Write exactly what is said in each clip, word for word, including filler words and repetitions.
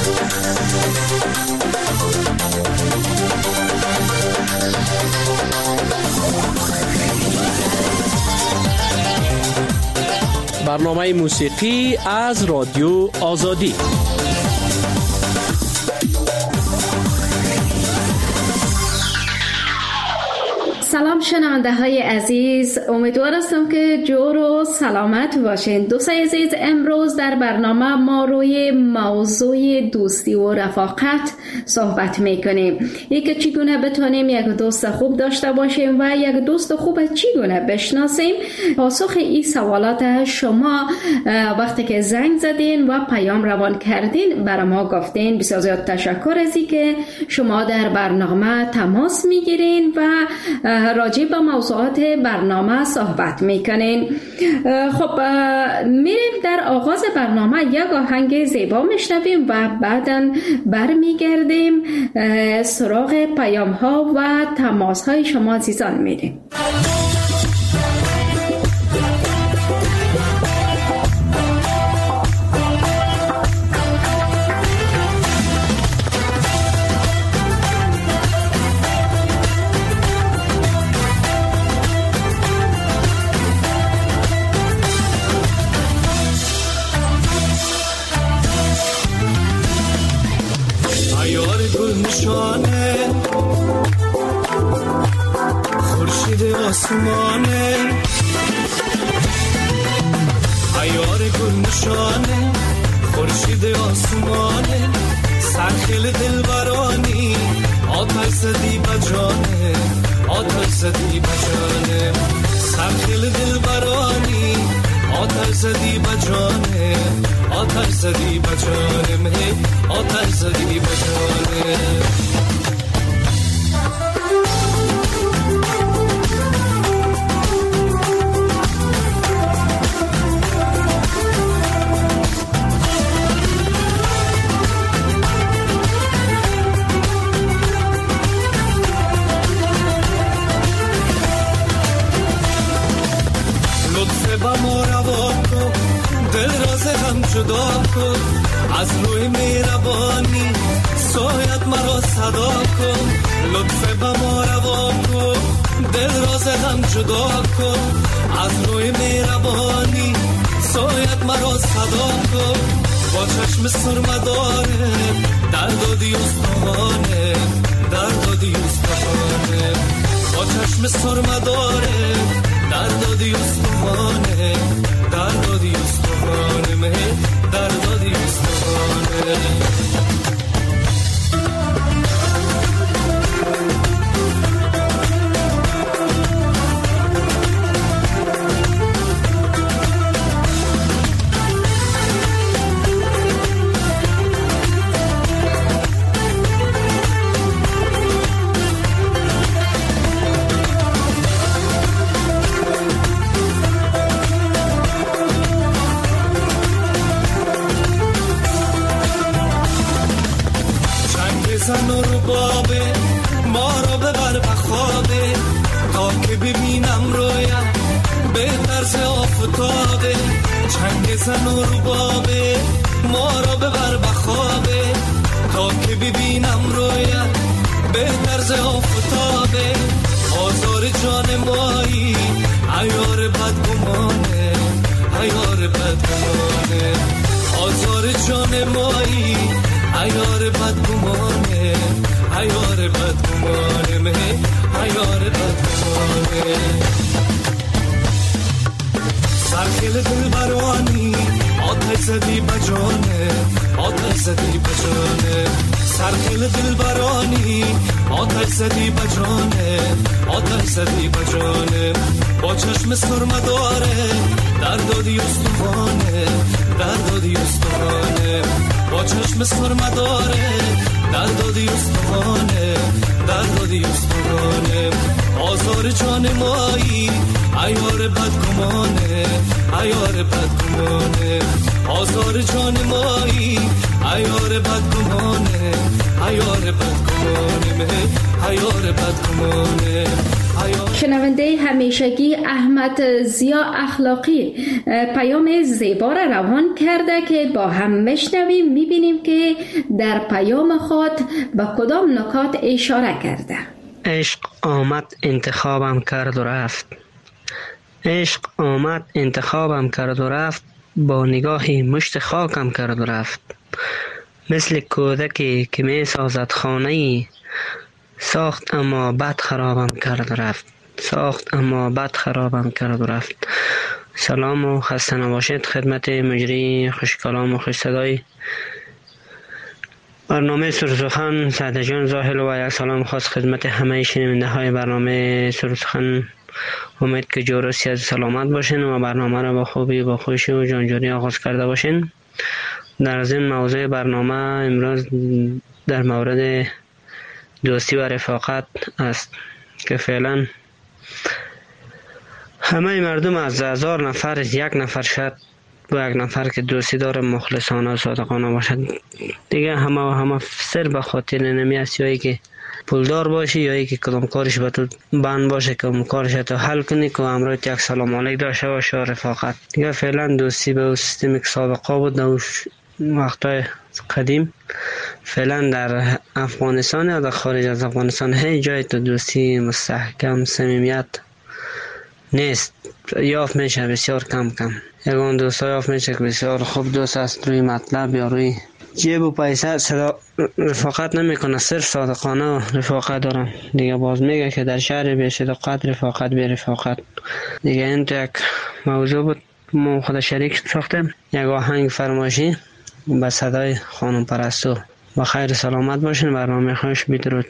برنامه موسیقی از رادیو آزادی. سلام شنونده های عزیز، امیدوار هستم که جور و سلامت باشین. دوستای عزیز، امروز در برنامه ما روی موضوع دوستی و رفاقت صحبت میکنیم. یک چگونه بتونیم یک دوست خوب داشته باشیم و یک دوست خوب چگونه بشناسیم. پاسخ این سوالات شما وقتی که زنگ زدین و پیام روان کردین برای ما گفتین. بسیار زیاد تشکر از اینکه شما در برنامه تماس میگیرین و راجع به موضوعات برنامه صحبت میکنین. خب میریم در آغاز برنامه یک آهنگ زیبا میشنویم و بعداً برمیگردیم سراغ پیام ها و تماس های شما عزیزان میریم. خورشید آسمانه، عیار گل نشانه، خورشید آسمانه، سرخیل دلبرانی، آتش زدی بجانه، آتش زدی بجانه، سرخیل دلبرانی، آتش زدی بجانه، آتش زدی بجانه، آتش زدی بجانه. جدا کن از روی مهربانی، سایت مرا صدا کن، لطف به ما روا کن، دل راز غم جدا کن از روی مهربانی، سایت مرا صدا کن، با چشم سرمداره دردادی استخوانه، دردادی استخوانه، با چشم سرمداره دردادی استخوانه، دردادی استخوانه، مه دردادی استخوانه. زن و ربابه ما را ببر بخوابه، تا که ببینم رویم به طرز آفتابه، چنگ زن و ربابه ما را ببر بخوابه، تا که ببینم رویم به طرز آفتابه، آزار جان مایی عیار بدگمانه، عیار بدگمانه، آزار جان مایی عیار بدگمانه، عیار بدگمانه، مه عیار بدگمانه. سرخیل دلبرانی، آتش زدی بجانه، آتش زدی بجانه، سرخیل دلبرانی، آتش زدی بجانه، آتش زدی بجانه، با چشم سرمداره دردادی استخوانه، دردادی استخوانه، با چشم سرمداره دردادی استخوانه، دردادی استخوانه، آزار جان مایی عیار بدگمانه، عیار بدگمانه، آزار جان مایی عیار بدگمانه، هیار بدگمانه هیار بدگمانه. شنونده همیشگی احمد ضیا اخلاقی پیام زیبا را روان کرده که با هم میشنویم. میبینیم که در پیام خود به کدام نکات اشاره کرده. عشق آمد انتخابم کرد و رفت. عشق آمد انتخابم کرد و رفت، با نگاهی مشت خاکم کرد و رفت. مثل کودکی که می سازد خانه‌ای، ساخت اما بد خرابم کرد و رفت. ساخت اما بد خرابم کرد و رفت. سلام و خسته نباشید خدمت مجری خوش کلام و خوش صدای برنامه سرسخن سعد جان زاهل و یک سلام خاص خدمت همه شنونده های برنامه سرسخن. امید که جورسی از سلامت باشین و برنامه را با خوبی با خوشی و جانجوری آغاز کرده باشین. در از این موضوع برنامه امروز در مورد دوستی و رفاقت است که فعلا همه مردم از هزار نفر یک نفر شد با یک نفر که دوستی داره مخلصانه و صادقانه باشد. دیگه همه و همه سر به خاطر نمی است، یا ای که پولدار باشی یا ای که کدام کارش به تو بند باشه که اون کارش تو حل کنی که امروز یک سلام علیک داشته باشه و رفاقت. دیگه فعلا دوستی به سیستمی که سابقه بود در وقتای قدیم فعلا در افغانستان یا در خارج از افغانستان هیچ جای تو دوستی مستحکم صمیمیت نیست. یافت میشه بسیار کم کم. یگان دوست ها یافت میشه که بسیار خوب دوست است، روی مطلب یا روی جیب و پیسه صدا رفاقت نمیکنه، صرف صادقانه و رفاقت دارم. دیگه باز میگه که در شهر بی صداقت رفاقت بی رفاقت. دیگه این تو یک موضوع بود ما خود شریک ساختیم. یک آهنگ فرمایشی با صدای خانم پرستو. با خیر سلامت باشین. برنامه خوش، بدرود.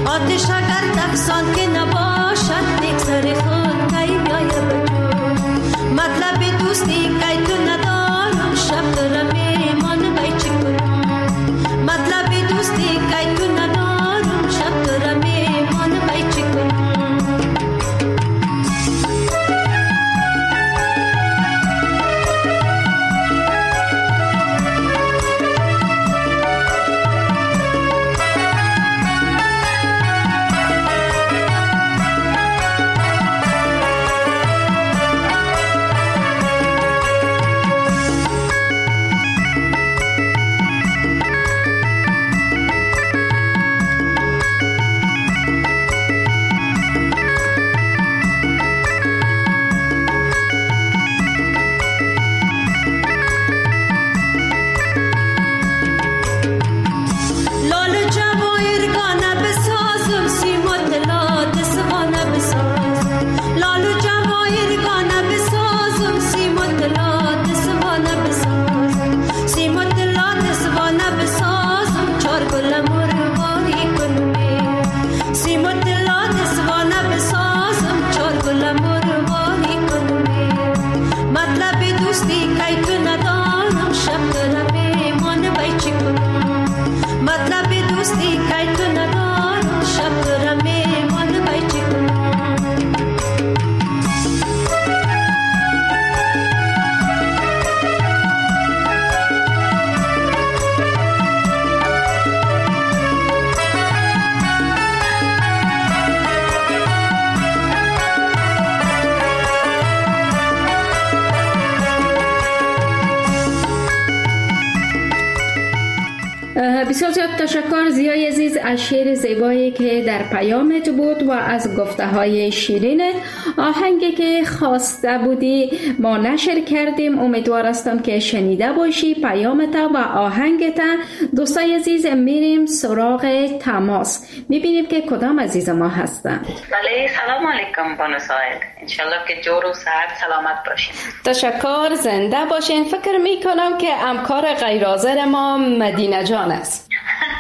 آتش اگر تفسان که نباشد یک سر خود کی بیای بجو مطلب دوستی کی تو ندارم شب دارم ایمان بای چی کنم مطلب دوستی کی تو ندارم شب دارم ایمان بای چی کنم بسیار زیاد تشکر زیای عزیز از شعر زیبایی که در پیامت بود و از گفته های شیرینت. آهنگی که خواسته بودی ما نشر کردیم، امیدوار هستم که شنیده باشی پیامت و آهنگت. دوستای عزیز میریم سراغ تماس، میبینیم که کدام عزیز ما هستند. بله سلام علیکم بانو سایل، انشالله که جور و صحت سلامت باشین. تشکر، زنده باشین. فکر میکنم که همکار غیر حاضر ما مدینه جان است.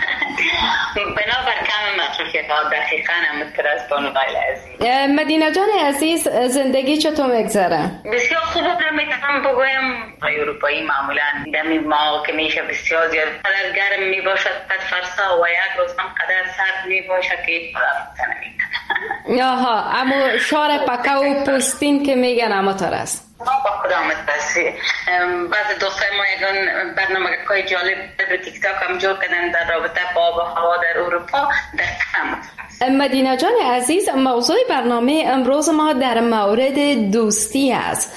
بنابر کم مصروفیت ها دقیقاً همونطور از بانو غیل عزیز. مدینه جان عزیز، زندگی چطور میگذره؟ بسیار خوب رو میتونم بگویم. اروپایی معمولاً دمی ما که میشه بسیار زیاد قدر گرم میباشد پد فرسا و یک روز هم قدر سرد میباشد که هیچ قدر نمیکنه. آها، اما شار پکه و پوستین که میگن اما تر است. با خدامت بسی. بعض دوستای ما یکان برنامه که جالب در تیک تاک هم جور کردن در رابطه با آب و هوا در اروپا دقیقاً. مدینه جان عزیز، موضوع برنامه امروز ما در مورد دوستی است.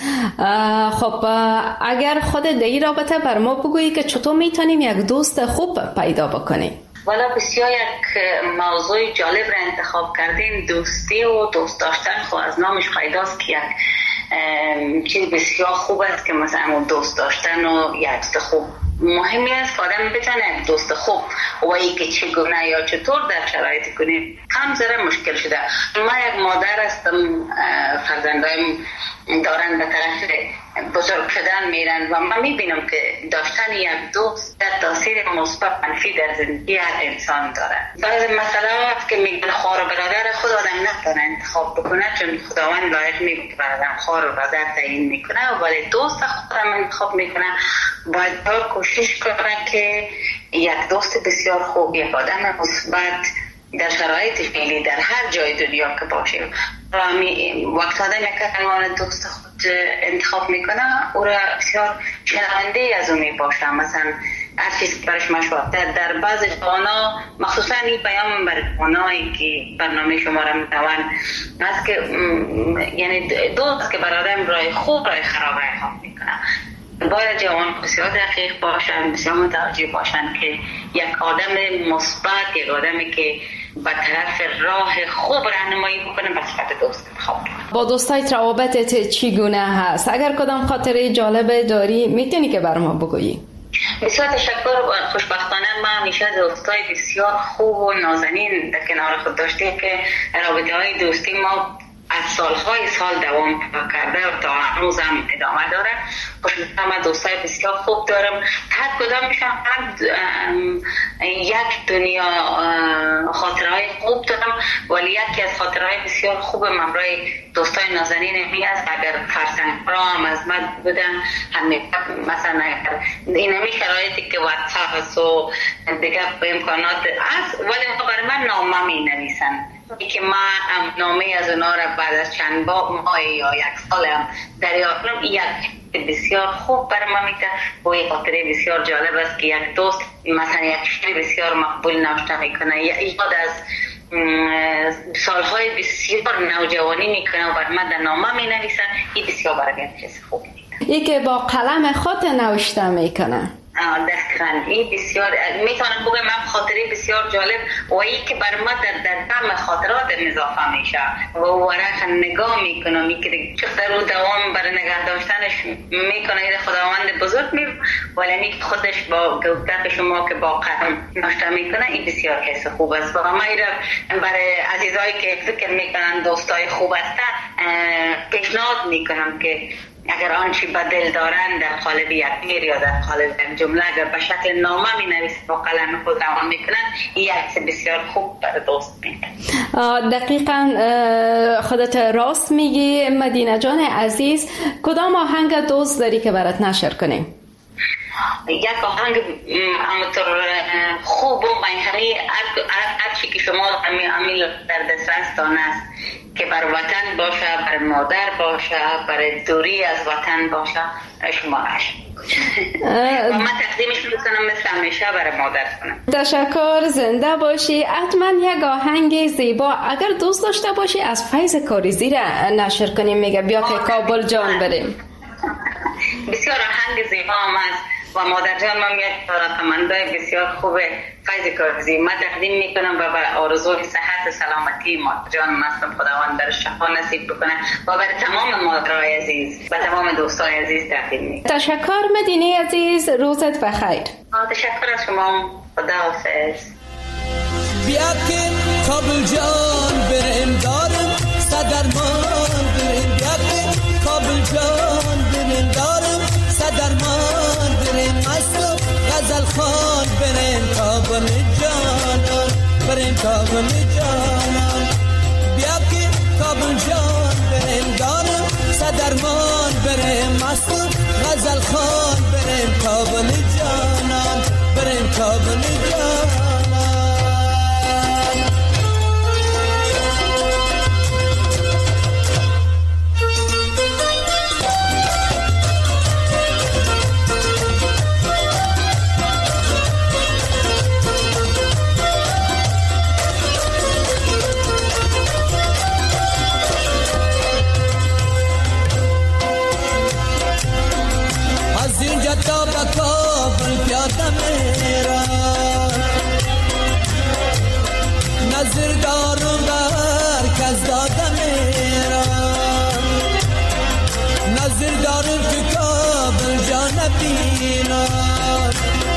خب اگر خود در این رابطه بر ما بگویی که چطور میتونیم یک دوست خوب پیدا بکنیم؟ والا بسیار یک موضوع جالب را انتخاب کردیم. دوستی و دوست داشتن خب از نامش پیداست که یک چیز بسیار خوب است که مثلا دوست داشتن و یک دوست خوب مهمی است که آدم بتونه یک دوست خوب و ای که چگونه یا چطور در شرایط کنیم کم ذره مشکل شده. ما یک مادر هستم، فرزندایم دارن به طرف بزرگ شدن میرن و من میبینم که داشتن یک دوست در تاثیر مثبت منفی در زندگی هر انسان داره. بعض مسئله هست که میگن خوار و برادر خود آدم نتونه انتخاب بکنه چون خداوند لایق میگه که برادر خوار و برادر تعیین میکنه، ولی دوست خودم انتخاب میکنه. باید بار کوشش کنه که یک دوست بسیار خوب، یک آدم مثبت در شرایط فعلی در هر جای دنیا که باشیم وقت آدم یک عنوان دوست خود انتخاب میکنه او را بسیار شنونده از او میباشه. مثلا هر چیز که برش مشورت در, در بعض جوانا مخصوصا این پیام بر جوانایی که برنامه شما را میتوان است که یعنی دوست که بر آدم رای خوب رای خراب رای خواب میکنه. باید جوان بسیار دقیق باشن، بسیار متوجه باشن که یک آدم مثبت، یک آدمی که به طرف راه خوب راهنمایی بکنه به صفت دوست انتخاب کنه. با دوستایت روابطت چگونه هست؟ اگر کدام خاطره جالب داری میتونی که بر ما بگویی؟ بسیار تشکر. خوشبختانه ما همیشه دوستای بسیار خوب و نازنین در کنار خود داشتیم که رابطه های دوستی ما از سالهای سال دوام کرده و تا هنوز هم ادامه داره. من دوستای بسیار خوب دارم، هر کدامشان یک دنیا خاطرهای خوب دارم، ولی یکی از خاطرهای بسیار خوب ممرای دوستای نازنین می است. اگر فرزند را هم از من بودن همه مثلا اینمی شرایطی که واتساپ است و دیگه امکانات است، ولی برای من نامه می نویسن که ما نامه از اونا را بعد از چند ماه یا یک سال هم دریافت کنم. یک بسیار خوب برای ما میده و یک خاطره بسیار جالب است که یک دوست مثلا یک شعر بسیار مقبول نوشته میکنه، یاد از سالهای بسیار نوجوانی میکنه و برای من در نامه می نویسن. این بسیار برای من چیز خوب میده. ای که با قلم خود نوشته میکنه. دقیقاً این بسیار میتونم بگم من خاطره بسیار جالب و این که بر ما در در دم خاطرات اضافه میشه و ورق نگاه میکنم که چقدر رو دوام برای نگه داشتنش میکنه. این خداوند بزرگ می ولی خودش با گفتن شما که با قلم نوشته میکنه این بسیار حس خوب است. و من برای عزیزایی که فکر میکنن دوستای خوب هستن پیشنهاد میکنم که اگر آنچه به دل دارند در قالب یک میر یا در قالب یک جمله اگر به شکل نامه می نویسند و قلم خود روان می کنند، این یک بسیار خوب برای دوست می کنند. دقیقاً خودت راست میگی مدینه جان عزیز. کدام آهنگ دوست داری که برات نشر کنیم؟ یک آهنگ همونطور خوب و منحنی هر چی که شما امیل در دسترستان است که بر وطن باشه، بر مادر باشه، بر دوری از وطن باشه، شما عشق و من تقدیمش میکنم مثل همیشه برای مادر کنم. تشکر، زنده باشی. حتما یک آهنگ زیبا اگر دوست داشته باشی از فیض کاریزی را نشر کنیم. میگه بیا که کابل جان بریم. بسیار آهنگ زیبا هم است و مادر جان من یک تمنای بسیار خوبه فیض کاریزی من تقدیم میکنم و بر آرزوی صحت و سلامتی مادر جان مستم خداوند در شفا نصیب بکنه و بر تمام مادرای عزیز و تمام دوستای عزیز تقدیم میکنم. تشکر مدینه عزیز، روزت بخیر. تشکر از شما، خداحافظ. بیا که کابل جان بریم دارم صدرمان بریم، بیا که کابل جان بریم دارم صدرمان بریم، مستو غزل خان بریم کابل جانان بریم کابل جانان. بیا که کابل جان بریم دارم صدرمان بریم، مستو غزل خان بریم کابل جانان بریم کابل جانان. تا با کابل پیاده میرم، نظر دارم بر کس داده میرم، نظر دارم که کابل جا نبینم،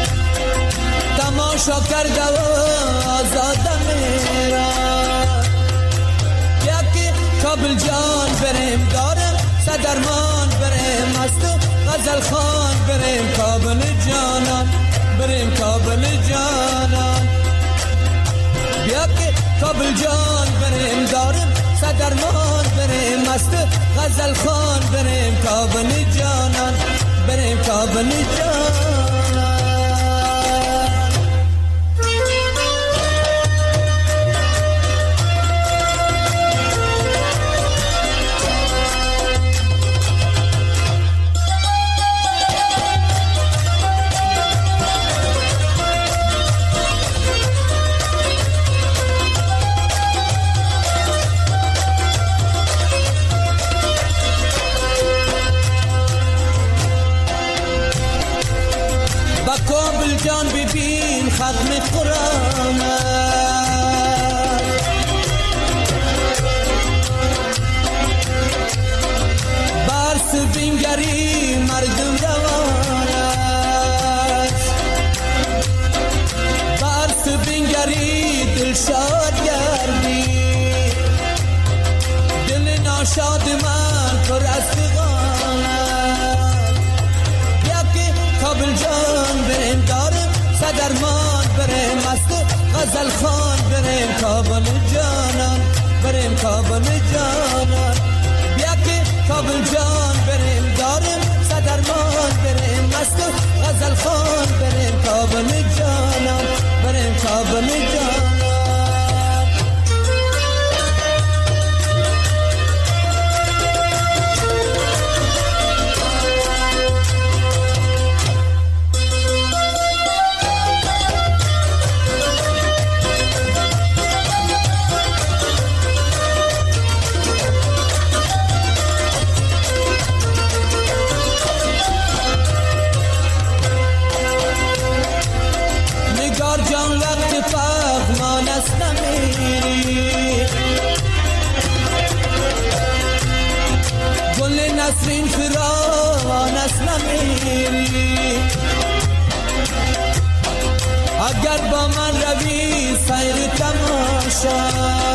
تماشا کرده و آزاده میرم. یکی کابل جان بریم دارم صدرمان بریم مستو غزل خان بریم کابل جانان بریم کابل جانان. بیا که کابل جان بریم دارم صدرمان بریم مست غزل خان بریم کابل جانان بریم کابل جانان. کابل جان ببین ختم قرآن برس بینگری مردم روان است، برس بینگری دل شاد گردی، دل ناش صدرمان بریم مست غزل خان بریم کابل جانان بریم کابل جانان بیا که کابل جان بریم داریم صدرمان بریم مست غزل خان بریم کابل جانان بریم کابل جانان نسرین فراوان است نمیری اگر با من روی سیر تماشا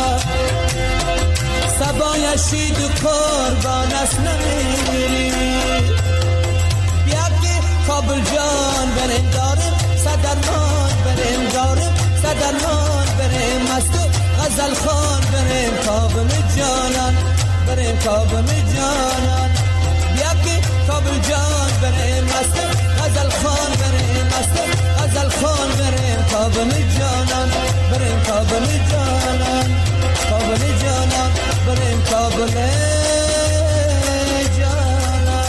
سبایشید و قربان است نمیری بیا که کابل جان بریم داریم صدرمان بریم داریم صدرمان بریم مست غزل خان بریم کابل جانان بریم کابل جانان بیا که کابل جان بریم مست غزل خان بریم مست غزل خان بریم کابل جانان بریم کابل جانان کابل جانان بریم کابل جانان.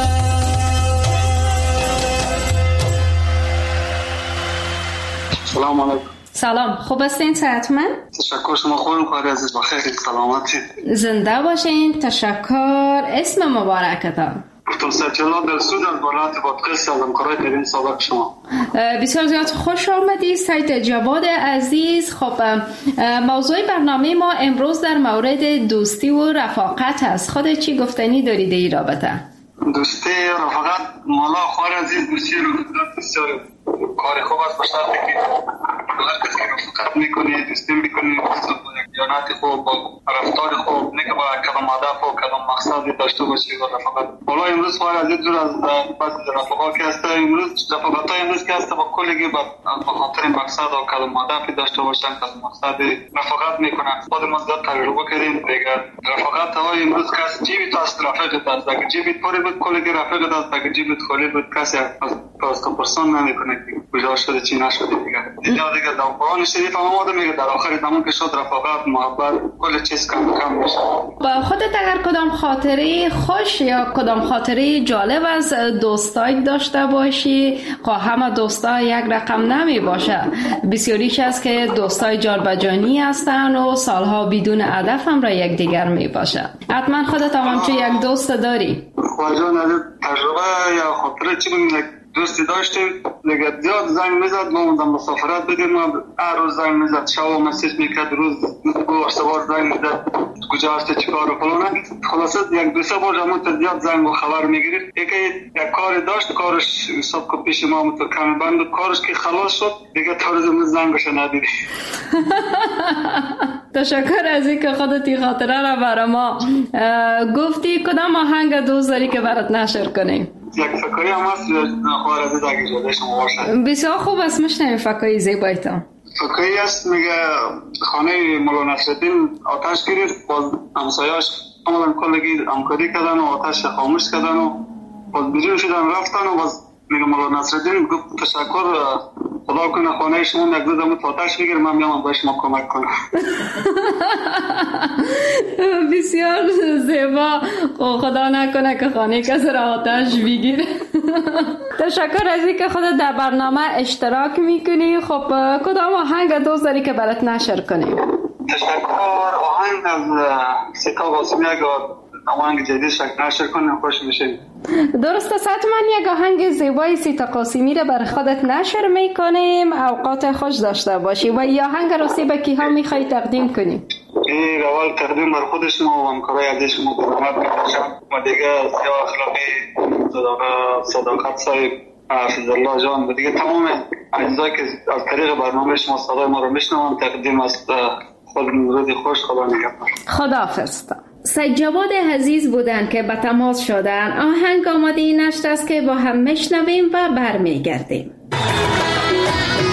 سلام علیکم. سلام، خوب هستین؟ صحتمند؟ تشکر، شما خوبین؟ کاری عزیز بخیر، سلامتی. زنده باشین. تشکر. اسم مبارکتان؟ دکتر سجلا در سودان ولایت بادغیس از همکارای ترین سابق شما. بسیار زیاد خوش آمدید سید جواد عزیز. خب موضوع برنامه ما امروز در مورد دوستی و رفاقت است. خود چی گفتنی دارید این رابطه؟ دوستی رفاقت مولا خوار عزیز دوستی رو بسیار کار خوب است، به شرطی که هر کسی که رفاقت میکنه دوستی میکنه دیانت خوب با رفتار خوب نه که با کدام هدف و کدام مقصدی داشته باشه و رفاقت. حالا امروز خوار عزیز دور از بعض رفاقات که هست، امروز رفاقت های امروز که هست با کلی به خاطر مقصد و کدام هدفی داشته باشن کدام مقصد رفاقت میکنن. خود ما زیاد تجربه کردیم دیگه. رفاقت های امروز که هست جیبی تو است رفاقت است، اگه جیبی پره بود کلی رفاقت است، اگه جیبی خالی بود کسی از پرسان نمیکنه کجا شده چی نشده دیگه. دیگه دیگه در قرآن شریف هم آمده میگه در آخر زمان که شد رفاقت محبت کل چیز کم کم میشه. با خودت اگر کدام خاطره خوش یا کدام خاطره جالب از دوستای داشته باشی، خواه همه دوستا یک رقم نمی باشه، بسیاریش است که دوستای جان به جانی هستن و سالها بدون هدف هم را یک دیگر می باشه. حتما خودت هم همچون یک دوست داری. خواجان از تجربه یا خاطره چی بود؟ دوستی داشتیم دیگه زیاد زنگ میزد، ما موندم مسافرت بدیم، ما هر روز زنگ میزد، شب و مسیج میکرد، روز و سوار زنگ میزد کجا هستی چی کار و فلانه. خلاصه یک دو سه بار همون زیاد زنگ و خبر میگیرید. یکی یک کاری داشت، کارش حساب که پیش ما تو کمی بند بود، کارش که خلاص شد دیگه تا روز امروز زنگش ندیدی. تشکر از اینکه خودت این خاطره را برای ما گفتی. کدام آهنگ دوست داری که برات نشر کنیم؟ یک فکری هم هست خوار عزیز اگه جاده شما باشد. بسیار خوب است، میشنویم فکری زیبایتان. فکری است میگه خانه مولا نصرالدین آتش گرفت، باز همسایاش کاملا کلگی همکاری کردن و آتش خاموش کردن و باز بیرون شدن رفتن و باز میگه مولا نصرالدین گفت تشکر، خدا کنه خانه شما یک دو دمت آتش بگیر، من میام به شما کمک کنم. بسیار زیبا. خدا نکنه که خانه کسی را آتش بگیره. تشکر از اینکه خودت در برنامه اشتراک میکنی. خب کدام آهنگ دوست داری که برات نشر کنیم؟ تشکر. آهنگ از سیتا قاسمی اگه آهنگ جدید شکل نشر کنیم خوش میشه. درست است، حتما یک آهنگ زیبای سیتا قاسمی را بر خودت نشر میکنیم. اوقات خوش داشته باشی. و این آهنگ راستی به کی ها میخوای تقدیم کنیم؟ این اول تقدیم بر خود شما و همکارای عزیز شما برامت میکنم و دیگه سیاه اخلاقی صداقت صاحب حفظ الله جان و دیگه تمام اجزایی که از طریق برنامه شما صدای ما رو میشنوم تقدیم است. خود روزی خوش، خدا نگهدار. خداحافظ. سید جواد عزیز بودن که به تماس شدن. آهنگ آماده این نشت است که با هم میشنویم و برمیگردیم.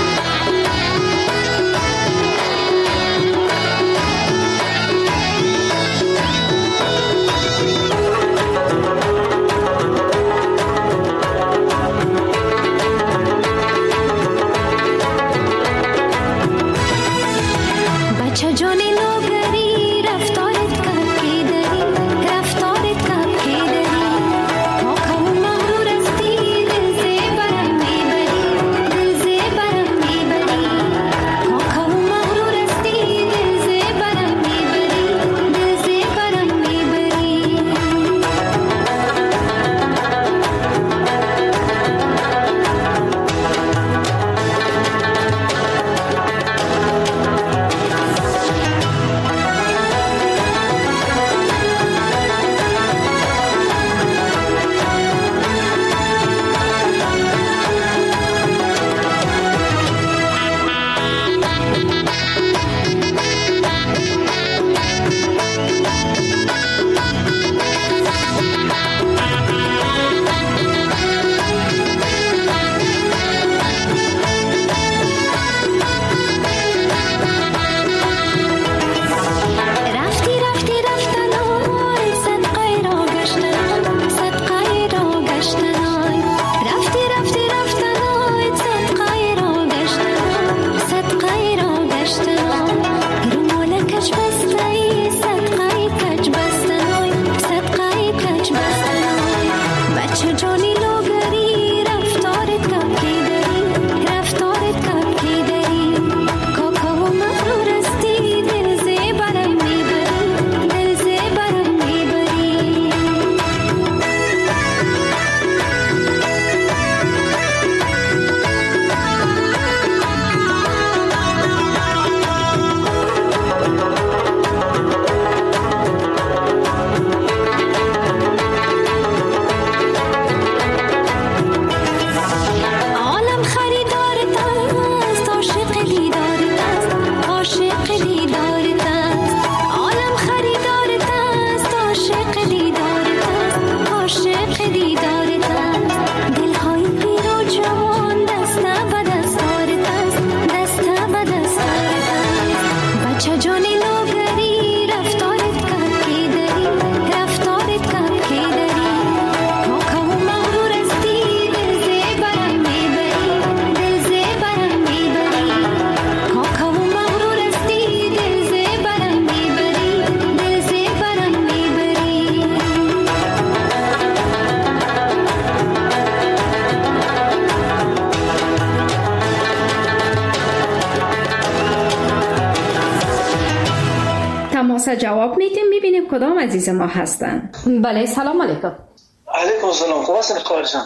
تماس جواب میدیم، میبینیم کدام عزیز ما هستن. بله سلام علیکم. علیکم السلام. خوب هستین خواهرشان؟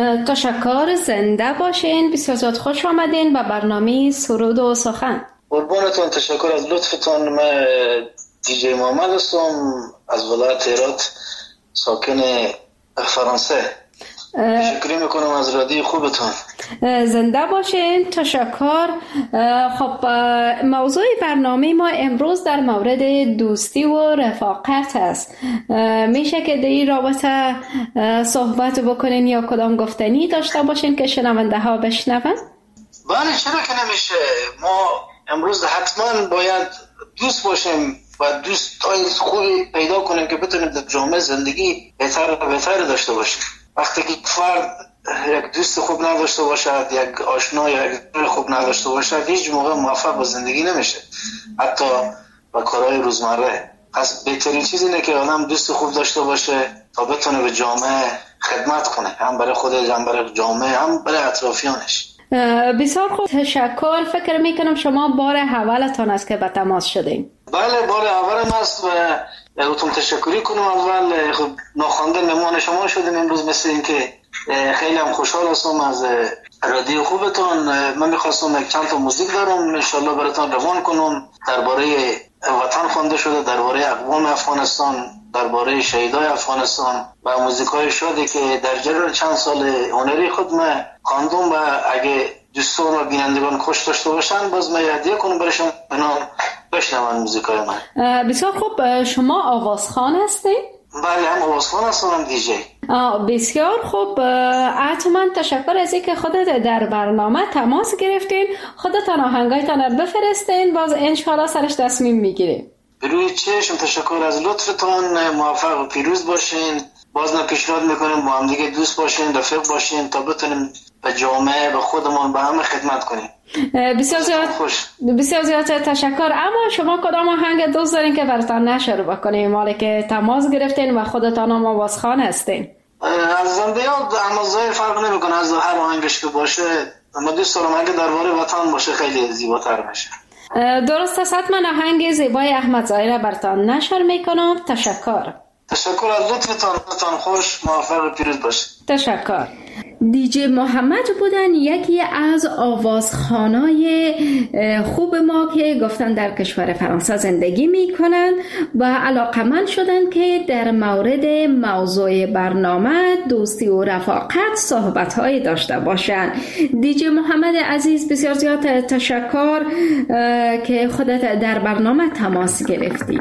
تشکر، زنده باشین. بسیار زیاد خوش آمدین به برنامه سرود و سخن. قربانتون، تشکر از لطفتون. من دیجی محمد هستم از ولایت هرات، ساکن فرانسه. تشکر میکنم از رادیو خوبتون. زنده باشین. تشکر. خب موضوع برنامه ما امروز در مورد دوستی و رفاقت است. میشه که در این رابطه صحبت بکنین یا کدام گفتنی داشته باشین که شنونده ها بشنون؟ بله، چرا که نمیشه. ما امروز حتما باید دوست باشیم و دوستای خوبی پیدا کنیم که بتونیم در جامعه زندگی بهتر و بهتر داشته باشیم. وقتی که فرد یک دوست خوب نداشته باشد، یک آشنا یا یک خوب نداشته باشد، هیچ موقع موفق به زندگی نمیشه، حتی با کارهای روزمره. پس بهترین چیز اینه که آدم دوست خوب داشته باشه تا بتونه به جامعه خدمت کنه، هم برای خودش، هم برای جامعه، هم برای اطرافیانش. بسیار خوب، تشکر. فکر میکنم شما بار اولتان است که به تماس شدین. بله، بار اولم است و اتون تشکری کنم. اول خب ناخوانده مهمان شما شدیم امروز، مثل این که خیلی هم خوشحال هستم از رادیو خوبتون. من میخواستم یک چند تا موزیک دارم انشالله براتون روان کنم، درباره وطن خوانده شده، درباره اقوام افغانستان، درباره شهیدای افغانستان و موزیکای شده که در جریان چند سال هنری خود من خواندم و اگه دوستان و بینندگان خوش داشته باشن باز من هدیه کنم برایشون بنام بشنون موزیکای من. بسیار خوب. شما آوازخوان هستید؟ بله، هم آوازخوان هستم هم دیجی. بسیار خوب. حتما تشکر از اینکه خودت در برنامه تماس گرفتین. خودتان آهنگایتان رو بفرستین، باز انشالله سرش تصمیم میگیریم. بروی چشم. تشکر از لطفتان. موفق و پیروز باشین. باز نه پیشنهاد میکنیم با هم دیگه دوست باشین، رفیق باشین تا بتونیم به جامعه، به خودمون، به همه خدمت کنیم. بسیار زیاد بسیار زیاد تشکر. اما شما کدام آهنگ دوست دارین که براتون نشر بکنیم، مالی که تماس گرفتین و خودتان هم آوازخوان هستین؟ از زنده یاد احمدزاده فرق نمیکنه، از هر آهنگش که باشه. ما دوست دارم اگه درباره وطن باشه خیلی زیباتر میشه. درست است. حتما آهنگ زیبای احمدزاده را براتون نشر میکنم. تشکر. تشکر از لطفتان. لطفتان خوش، موفق و پیروز باشید. تشکر. دیجی محمد بودن، یکی از آوازخوانای خوب ما که گفتن در کشور فرانسه زندگی میکنن و علاقمند شدن که در مورد موضوع برنامه دوستی و رفاقت صحبت‌های داشته باشن. دیجی محمد عزیز، بسیار زیاد تشکر که خودت در برنامه تماس گرفتی.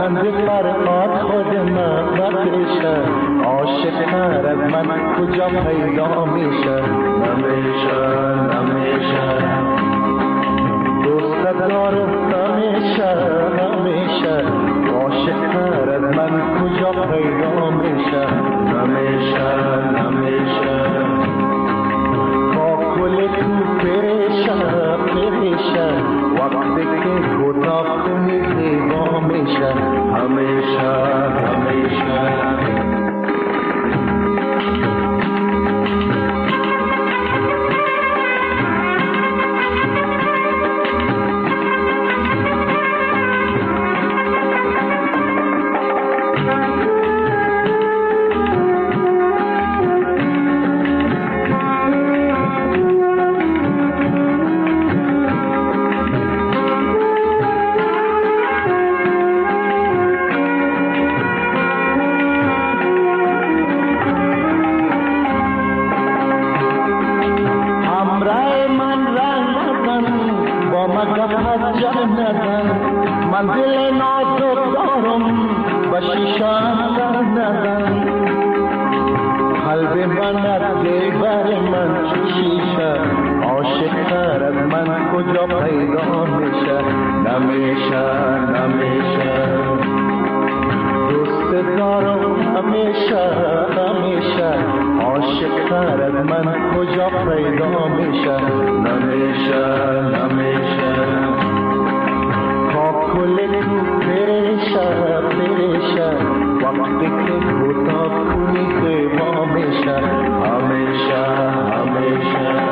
مانند فرقات خود محبت بشه، عاشق تر از من کجا پیدا میشه؟ نمیشه نمیشه دوست دارم نمیشه نمیشه، عاشق تر از من کجا پیدا میشه؟ نمیشه نمیشه با کل تو پریشه پریشه، وقتی که کوتاه کنی زیبا میشه. همیشه همیشه منزل نازک دارم و شیشان ندارم، قلب من از دلبر من شیشه، عاشق تر از من کجا پیدا میشه؟ نمیشه نمیشه دوست دارم همیشه همیشه، عاشق تر از من کجا پیدا میشه؟ نمیشه نمیشه کل تو پریشه پریشه، وقتی که کوتاه کنی زیبا میشه. همیشه همیشه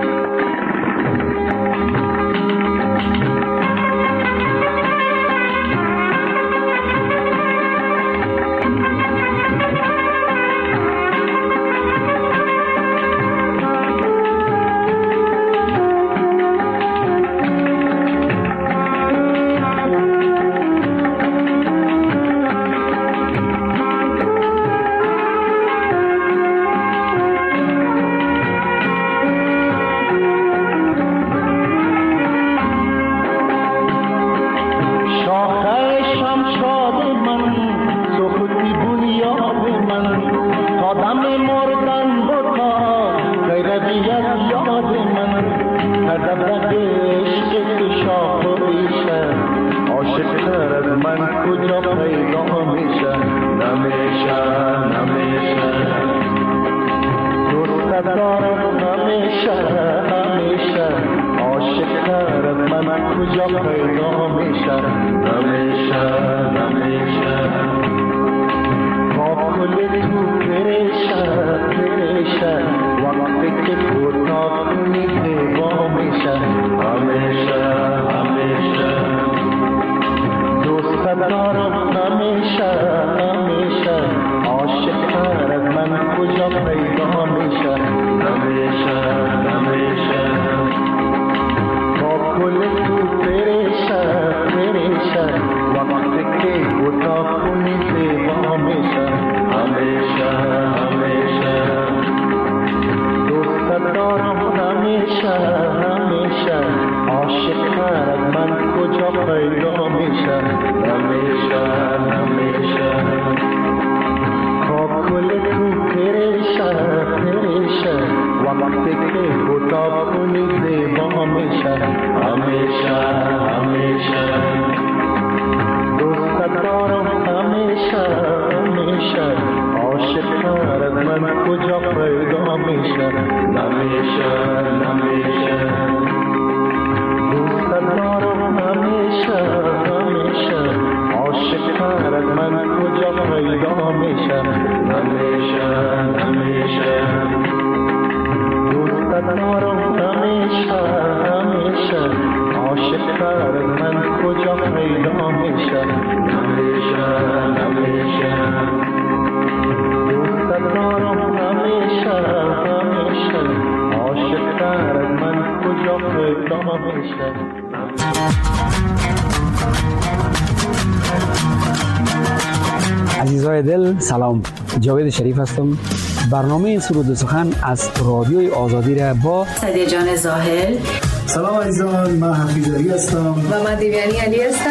عزیزای دل سلام، جاوید شریف هستم. برنامه سرود و سخن از رادیوی آزادی را با سعدیه جان زاهل. سلام عزیزان، من حفیظ علی هستم و من دیویانی علی هستم.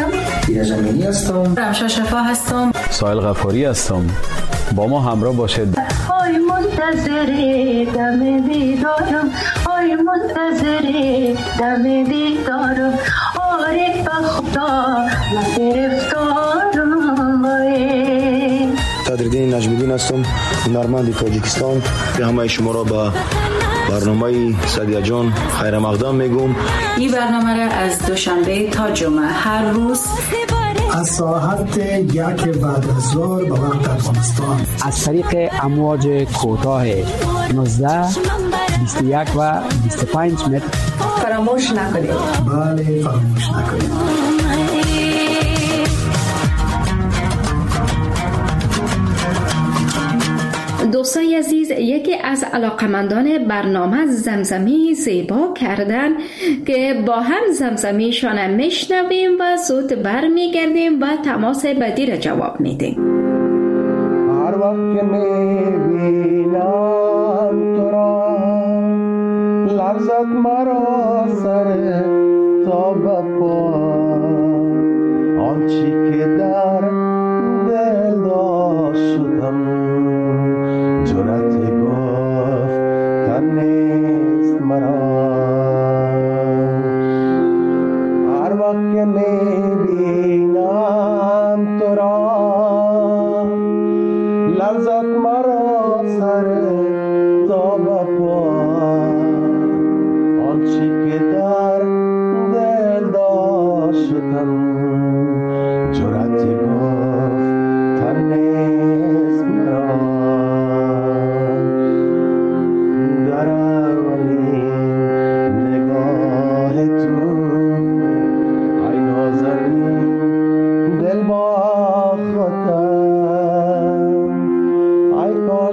ایرج امینی هستم. رمشا شفا هستم. سایل غفاری هستم. با ما همراه باشید. ای منتظر دم دیدارم، ای منتظر دم دیدارم، آره به خدا گرفتارم. صدرالدین نجمیدین هستم، هنرمند تاجیکستان. همه شما را به برنامه سدیا جان خیر مقدم میگم. این برنامه را از دوشنبه تا جمعه هر روز از ساعت یک بعد از ظهر به وقت افغانستان از طریق امواج کوتاه نوزده، بیست و یک و بیست و پنج متر فراموش نکنید. بله فراموش نکنید. دوستای عزیز، یکی از علاقمندان برنامه زمزمی زیبا کردن که با هم زمزمیشان میشنویم و زود برمیگردیم و تماس بعدی را جواب میدیم. هر وقت که میبینم تو را لرزد مرا سر تا بپا، آنچی که در دل داشت شدم جرأت گفتن نیست مرا. هر وقت که میبینم تو را لرزد مرا سر تا بپا، آنچی که در دل داشت شدم جرأت گفتن نیست مرا. در اولین نگاه تو ای نازنین دل با خودم، ای کاش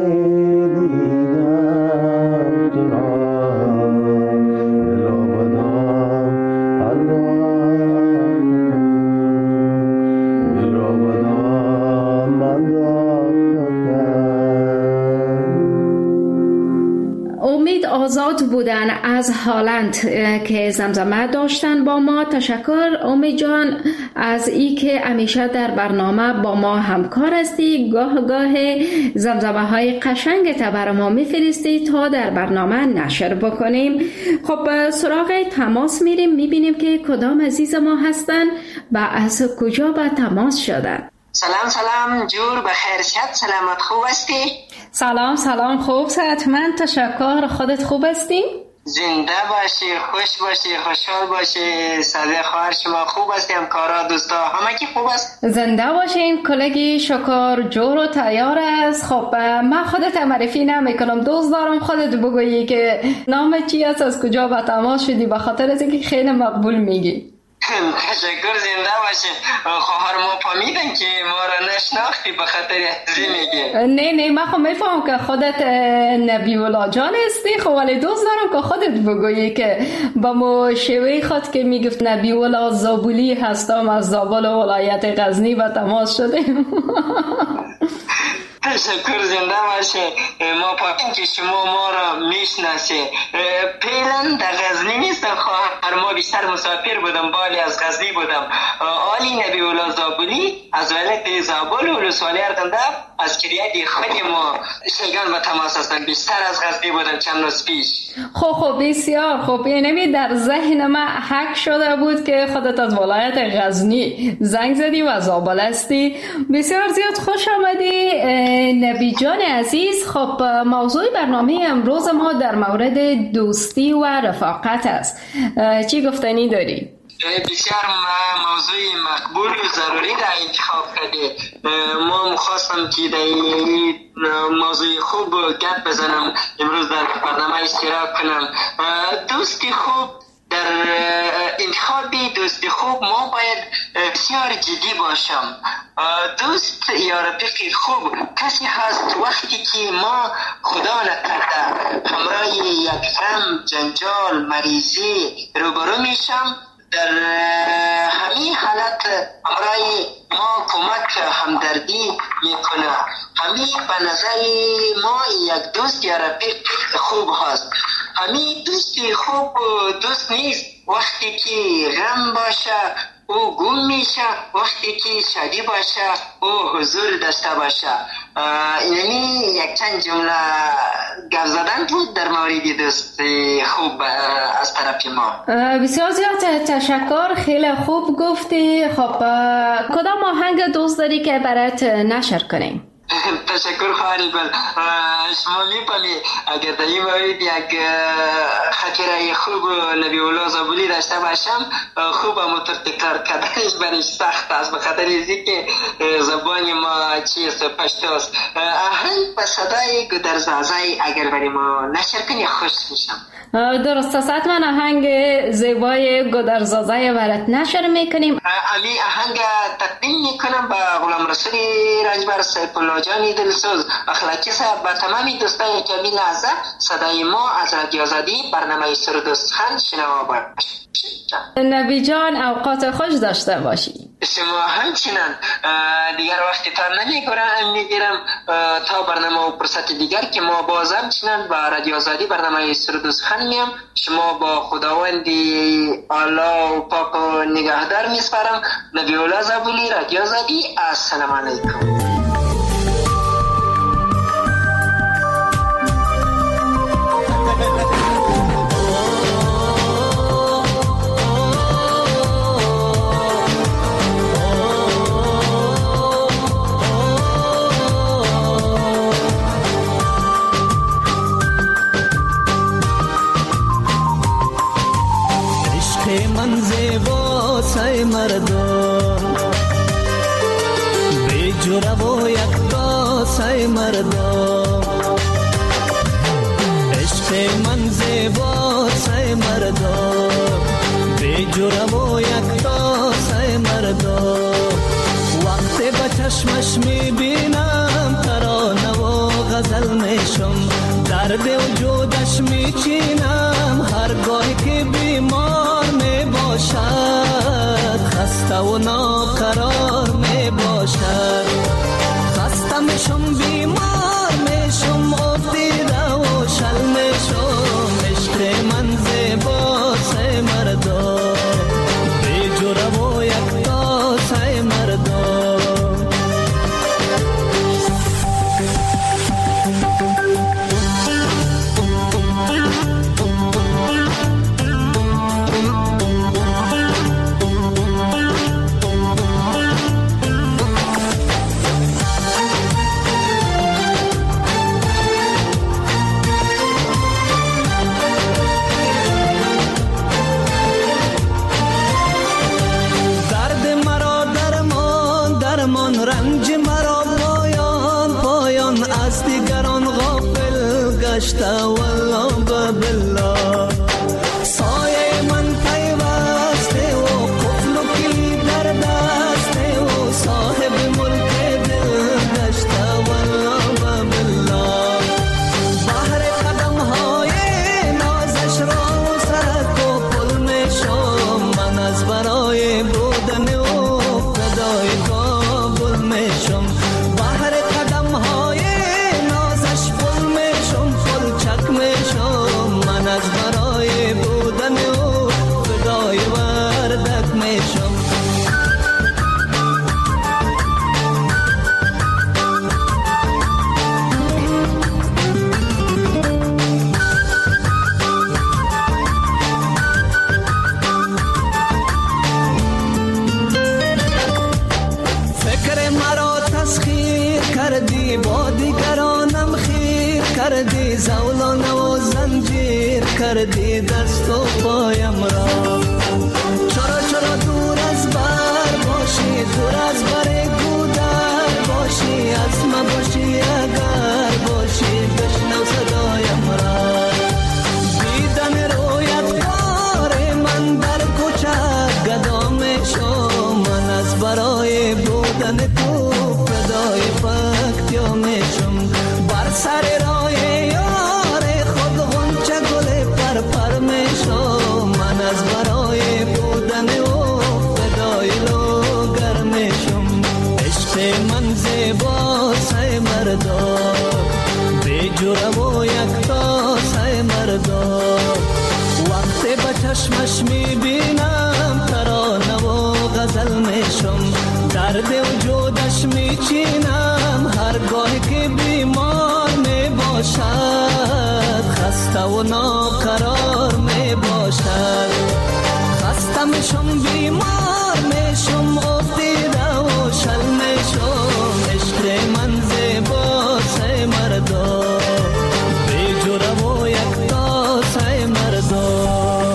نمیدیدم تو را دل آبادم انداختم، دل آبادم انداختم. امید آزاد بودن از هالند که زمزمه داشتن با ما. تشکر امید جان از ای که همیشه در برنامه با ما همکار هستی. گاه گاه زمزمه های قشنگ تا برای ما میفرستی تا در برنامه نشر بکنیم. خب سراغ تماس میریم، میبینیم که کدام عزیز ما هستن و از کجا به تماس شدن. سلام سلام جور بخیر شد، سلامت خوب هستی؟ سلام سلام خوب صحتمند، تشکر. خودت خوب هستی؟ زنده باشی، خوش باشی، خوشحال باشی. صدیق خواهر شما خوب هستی؟ همکارا دوستا همه کی خوب است؟ زنده باشین. کلگی شکر جور و تیار است. خب من خودت معرفی نمیکنم، دوست دارم خودت بگویی که نام چی است، از کجا به تماس شدی، به خاطر از اینکه خیلی مقبول میگی. تشکر، زنده باشین. خواهر ما فهمیدن که ما را نشناختی به خاطر ازی میگی. نه نه من خب میفهم که خودت نبی الله جان هستی، خب ولی دوست دارم که خودت بگویی که با مو شوی خود که میگفت نبی الله زابلی هستم، از زابل ولایت غزنی و تماس شدیم. تشکر، زنده باشه. ما پاکیم که شما ما را میشناسی. پیلن در غزنی نیستم خواهر، ما بیشتر مسافر بودم، بالی از غزنی بودم. آلی نبی الله زابلی از ولایت زابل و ولسوالی اردندب از کریت خود ما شیگان به تماس هستن، بیشتر از غزنی بودم چند روز پیش. خب خب بسیار خوب. یعنی در ذهن من حک شده بود که خودت از ولایت غزنی زنگ زدی و زابل هستی. بسیار زیاد خوش آمدی نبی جان عزیز. خب موضوع برنامه امروز ما در مورد دوستی و رفاقت است. چی گفتنی داری؟ بسیار موضوع مقبول و ضروری را انتخاب کرده. ما خواستم که در این موضوع خوب گپ بزنم، امروز در برنامه اشتراک کنم. دوستی خوب، در انتخاب دوستی خوب ما باید بسیار جدی باشم. دوست یا رفیق خوب کسی هست وقتی که ما خدا نکرده همراه یک غم، جنجال، مریضی روبرو میشم، در همین حالت همراه ما کمک همدردی میکنه. همین به نظر ما یک دوست یا رفیق خوب هست. همین دوستی خوب دوست نیست وقتی که غم باشه، او گم میشه، وقتی که شادی باشه او حضور داشته باشه. اینمی یک چند جمله گفت زدن بود در مورد دوست خوب از طرف ما. بسیار زیاد تشکر، خیلی خوب گفتی. خب کدام آهنگ دوست داری که برات نشر کنیم؟ تشکر خواهری بل. شما می‌پنی اگر در این مورد یک خاطره خوب نبی الله زابلی داشته باشم، خوب همونطور تکرار کردنش برش سخت است، به خاطر اینکه که زبان ما چیست پشتوست. آهنگ به صدای گودرزازای اگر برای ما نشر کنی خوش میشم. درست است، حتما آهنگ زیبای گودرزازای برات نشر میکنیم. امی آهنگ تقدیم میکنم به غلام رسول رنجبر سیف الله جانی دلسوز اخلاقی صاحب، به تمامی دوستای جمیل عزیز. صدای ما از رادیو آزادی برنامه سرود و سخن شنوا باش. نبی جان اوقات خوش داشته باشی. شما همچنان. دیگر وقتی تا نمیگیرم میگیرم تا برنامه و فرصت دیگر که ما باز همچنان با رادیو آزادی برنامه سرود و سخن میم. شما با خداوندی الله و پاک و نگهدار میسپارم. نبی الله زابلی، رادیو آزادی. السلام علیکم. من زیبا سای مردم بی جرا و یکتا سای مردم، عشق من زیبا سای مردم بی جرا و یکتا سای مردم. وقتی با چشمش میبینم ترانه و غزل میشم، درد وجودش میچینم هرگاهی که بیمار می باشد، خسته و ناقرار می باشد. خسته میشم بیمار میشم افتیده و شل میشم. عشق من زیبا سای مردم بی جرا و یکتا سای مردم. رنج مرا پایان پایان از دیگران غافل گشته والله بالله. سایه من پیوسته و قفل و کلید در دسته و صاحب ملک دل گشته والله بالله. بحر قدم های نازش را سرک و پل میشم، من از برای بودن و فدای کابل میشم. بحر قدم های نازش پل میشم، پل چک میشم، من از برای بودن و فدای وردک میشم. کردی با دیگرانم خیر کردی، زولانه و زنجیر کردی دست و پایم را. چرا چرا دور از بر باشی، دور از بر گودر باشی، از ما باشی اگر باشی بشنو صدایم را. دیدن رویت کار من در کوچه گدا میشم، من از برای بودن تو فدای پاکتیا میشم. بر سر راه یار خود غنچه گل پر پر میشم، من از برای بودن او فدای لوگر میشم. عشق من زیبا سای مردم بی جرا و یکتا سای مردم. وقتی با چشمش میبینم ترانه و غزل درد وجودش میچینم هرگاه که بیمار میباشد، خسته و ناقرار میباشد. خسته میشم بیمار میشم افتیده و شل میشم، عشق من زیبا سه مردا بی جوره و یکتا سه مردا.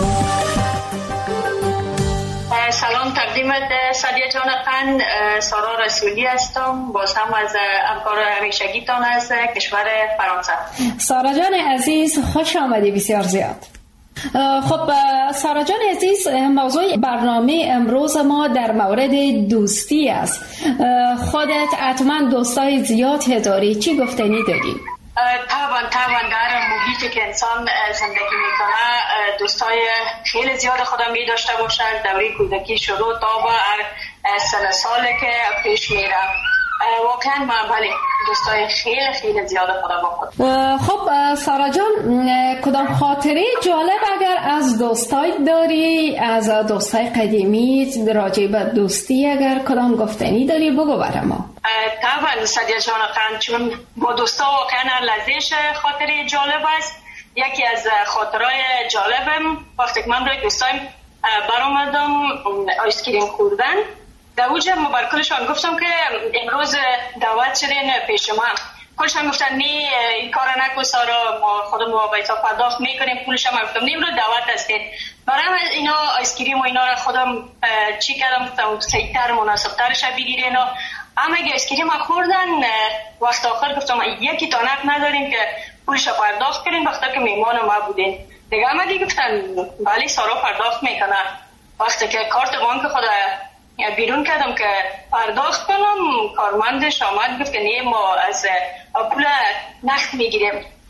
سلام تقدیمت سادیا جان قند، سارا رسولی هستم، باز هم از همکار همیشگیتان از کشور فرانسه. سارا جان عزیز خوش آمدی بسیار زیاد. خب سارا جان عزیز، موضوع برنامه امروز ما در مورد دوستی است. خودت حتما دوستای زیاد داری، چی گفتنی داری؟ طبعا طبعا در محیطی که انسان زندگی میکنه دوستای خیلی زیاد خودم می داشته باشد. دوره کودکی شروع تا به هر سن سالی که پیش میره، واقعا من بله دوستای خیلی خیلی زیاد خودم با خود. خب سارا جان، کدام خاطره جالب اگر از دوستای داری، از دوستای قدیمی راجع به دوستی اگر کدام گفتنی داری بگو برام. ما طبعا سادیا جان قند، چون با دوستا واقعا لذیذ خاطره جالب است. یکی از خاطرهای جالبم وقتی که من روی دوستایم برآمدم آیس کریم خوردن، در اوجه ما بر کلشان گفتم که امروز دعوت شدین پیش من. کلشان گفتن نه این کار نکن سارا، ما خودمون با بیتا پرداخت میکنیم پولش. هم گفتم امروز دعوت هستید. برای اینا آیس کریم و اینا را خودم چی کردم، گفتم سیتر مناسبترش بگیرین. اما اگه آیس کریم خوردن وقت آخر گفتم یکی تا نک نداریم که پولش پرداخت کنیم وقتی که میمان ما بودین. دیگه هم دیگه گفتن بله سارا پرداخت میکنه. وقتی که کارت بانک خود بیرون کردم که پرداخت کنم، کارمندش آمد گفت که نه ما از پول نقد میگیریم.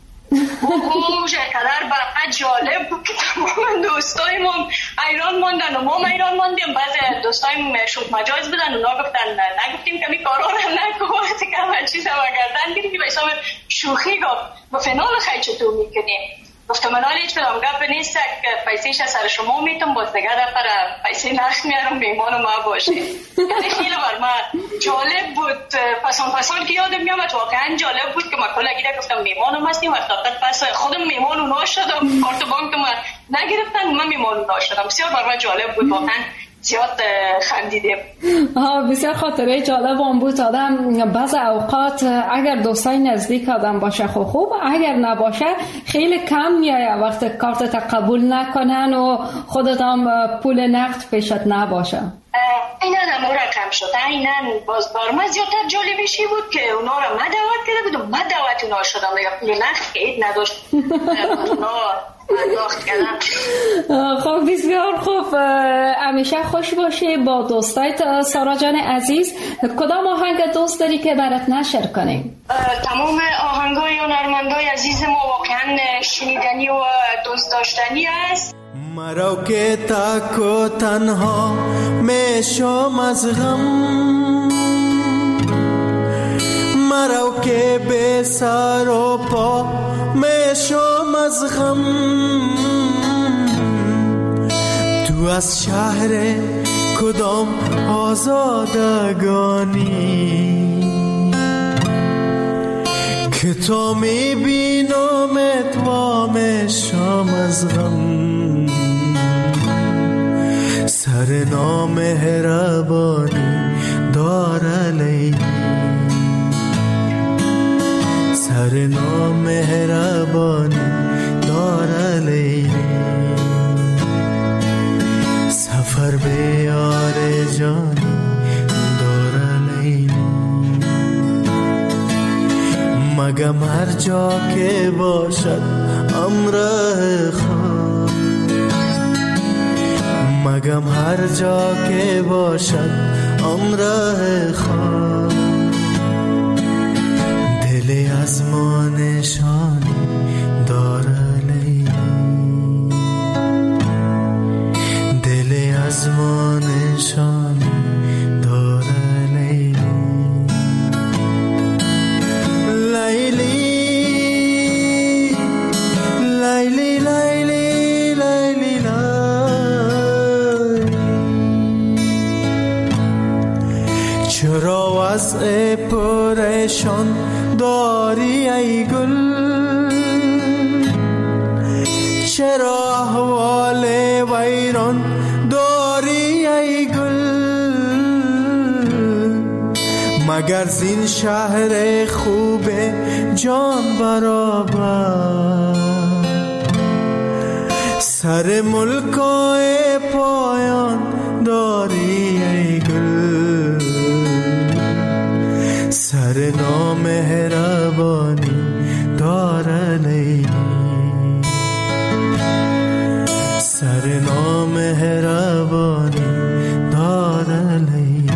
اون قدر برای جالب بود که تمام دوستایم هم ایران ماندن و ما هم ایران ماندیم. بعضی دوستایم شد مجاز بدن، اونا گفتن نگفتیم که می کارا رو نکن، وقتی که همه چیز هم گردن گیریم. به حساب شوخی گفت با فنال خیلی چطور میکنیم. گفتم من حالی هیچ کدام گپ نیست که پیسیش از سر شما میتونم، باز دیگه دفعه پیسی نخ میارم بیمان ما باشه. یعنی خیلی بر من جالب بود. پسان پسان که یادم میامد واقعا جالب بود که ما کلا گیره گفتم میمانم هستیم. وقتا پس خودم میمان اونا شدم، کارت بانک ما نگرفتن، من میمان اونا شدم. بسیار بر من جالب بود، واقعا زیاد خندیدیم. ها بسیار خاطره جالب هم بود. آدم بعض اوقات اگر دوستای نزدیک آدم باشه خوب خوب، اگر نباشه خیلی کم میایه وقتی کارت قبول نکنن و خودت هم پول نقد پیشت نباشه. اینا نمورا کم شد. اینا باز بارما زیادتر جالبشی بود که اونا را ما دعوت کرده بودم، ما دعوت اونا شدم دیگه پول نقد که اید نداشت اونا پرداخت کردن. خب بسیار خوب، همیشه خوش باشی با دوستایت. سارا جان عزیز، کدام آهنگ دوست داری که برات نشر کنیم؟ تمام آهنگای هنرمندای عزیز ما واقعا شنیدنی و دوست داشتنی است. مرا که تک و تنها میشم از غم، مرا که به سر و پا میشم از غم، تو از شهر کدام آزادگانی که تو میبینم و میشم از غم، سر نامهربانی داره لیلی، سر نامهربانی داره لیلی، سفر به یار جانی داره لیلی، مگم هر جا که باشد امره خواه، مگم هر جا که باشد امره خواه، دل از ما نشانی داره لیلی، دل از ما نشانی داره لیلی، لیلی لیلی لیلی لیلی چرا وضع پریشان داری ای گل، چرا احوال ویران داری ای گل، مگر زین شهر خوب جان برابر سر ملکای پایان داری ای گل، سر نامهربانی داره لیلی، سر نامهربانی داره لیلی،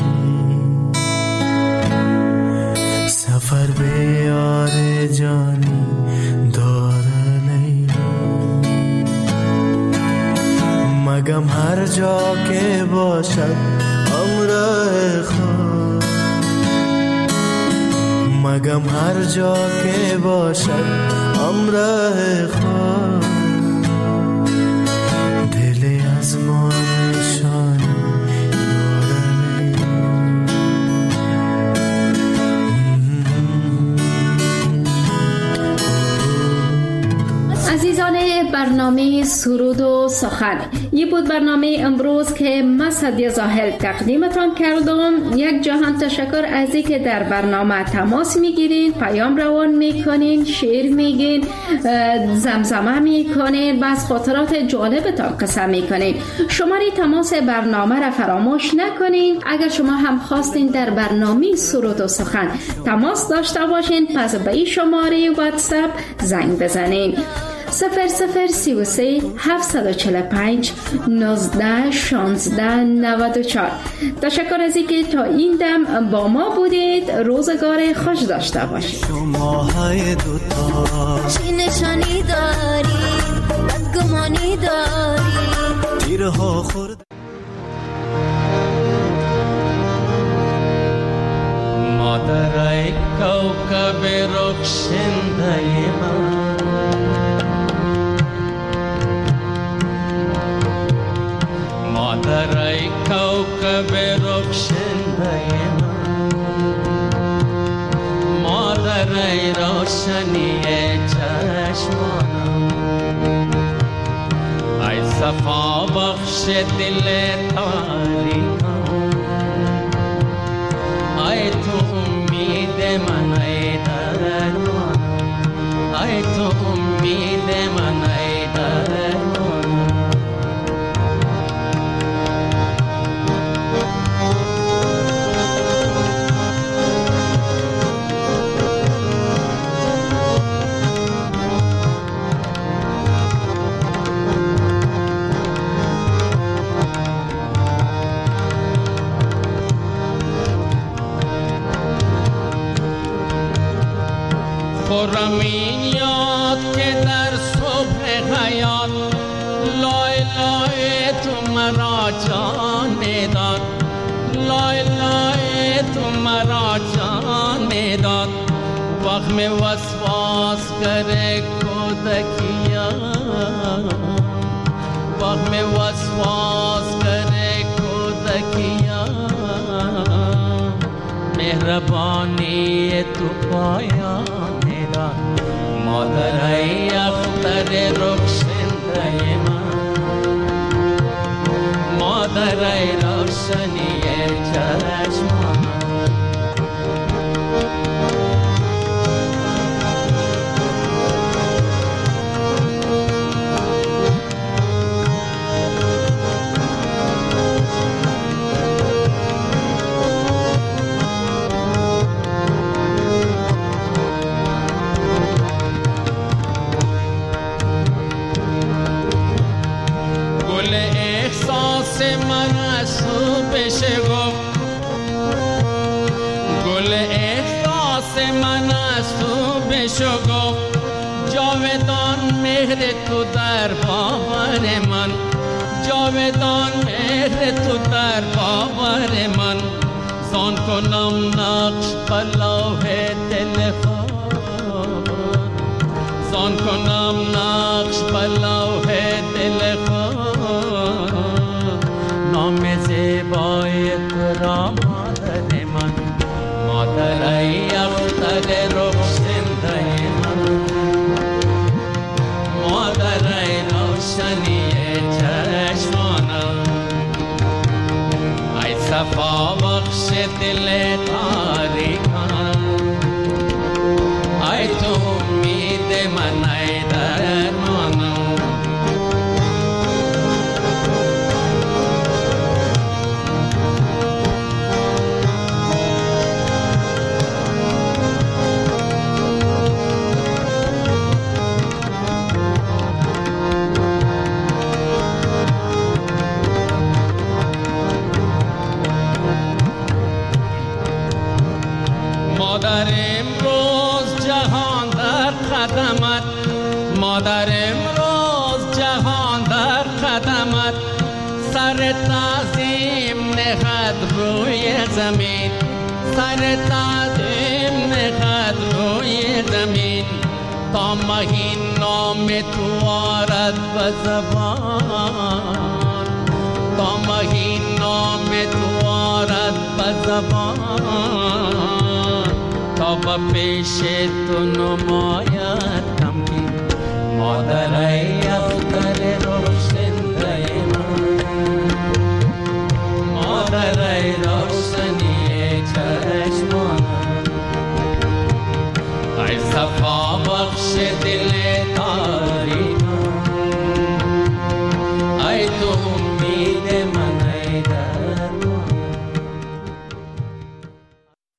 سفر به یار جانی داره لیلی، مگم هر جا که باشد همراه خود، مگم هر جا که باشد همراه خود، دل از ما نشان عزیزان برنامه سرود و سخن، یه بود برنامه امروز که من سعدیه زاهل تقدیمتان کردم. یک جهان تشکر از اینکه در برنامه تماس میگیرین، پیام روان میکنین، شعر میگین، زمزمه میکنین و از خاطرات جالبتان قصه میکنین. شماره تماس برنامه را فراموش نکنین. اگر شما هم خواستین در برنامه سرود و سخن تماس داشته باشین، پس به این شماره واتساپ زنگ بزنین: صفر صفر سی و سه هفتصد و چهل و پنج نوزده شانزده نود و چهار. تشکر از اینکه تا این دم با ما بودید. روزگار خوش داشته باشید. شماهای دوتا چی نشانی داری، بدگمانی داری، تیرها خورد مادرای کوکب رخشنده من، مادرای کوکب رخشنده من، مادرای روشنی چشمانم، ای صفا بخش دل تاریکم، ای تو امید من، ای درمان، ای تو امید من، ای درمان. خورم این یاد که در صبح حیات لای لای تو مرا جان میداد، لای لای تو مرا جان میداد، وقت میں وسواس کرے کودکیا، وقت میں وسواس کرے کودکیا، مهربانی تو پایا مادرای اختر رخشنده من، مادرای روشنی چشمان. من از تو بشه گفت، گل احساس من از تو بشه گفت، جاودان مهر تو در باور من، جاودان مهر تو در باور من، زان کنم نقش بلوه دل خود، زان کنم نقش بلوه دل خود، نام زیبای تو را مادر من، مادر امروز جهان در قدمت، مادر امروز جهان در قدمت، سر تعظیم نهد روی زمین، سر تعظیم نهد روی زمین، تا مهین نام تو آرد به زبان، تا مهین نام تو آرد به زبان، تا به پیش تو نماید تمکین. مادر ای افتر روشنده من، مادر ای روشنی چشمانم، ای صفا بخش دل